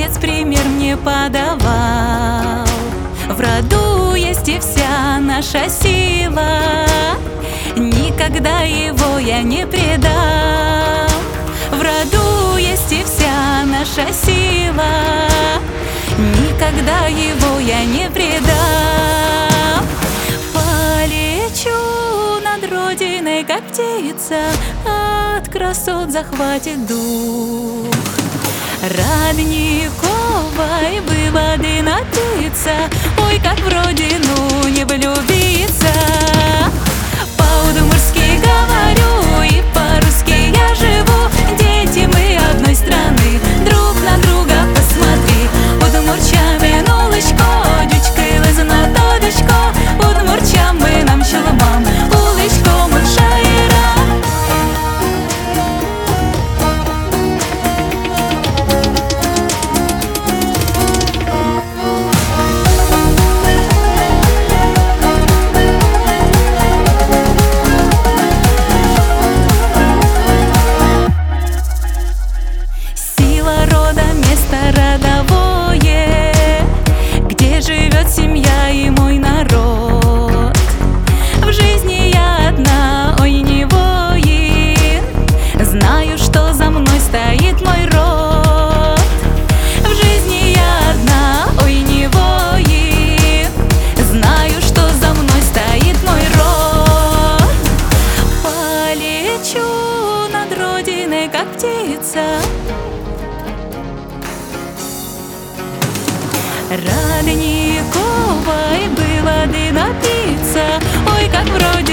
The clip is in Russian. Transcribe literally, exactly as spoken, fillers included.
отец пример мне подавал. В роду есть и вся наша сила, никогда его я не предам. В роду есть и вся наша сила, никогда его я не предам. Полечу над родиной, как птица, от красот захватит дух. Родниковой бы воды напиться, ой, как в родину не влюбиться. По-удмуртски говорю и по-русски я живу, дети мы одной страны, друг на друга посмотри. Удмурчами нулочко, дючкой лизна тодочко, удмурчам мы нам щеломам, уличко мы шаира. Родовое, где живет семья и мой народ. В жизни я одна, ой, не воин, знаю, что за мной стоит мой род. В жизни я одна, ой, не воин, знаю, что за мной стоит мой род. Полечу над родиной, как птица, родниковой бы воды напиться, ой, как вроде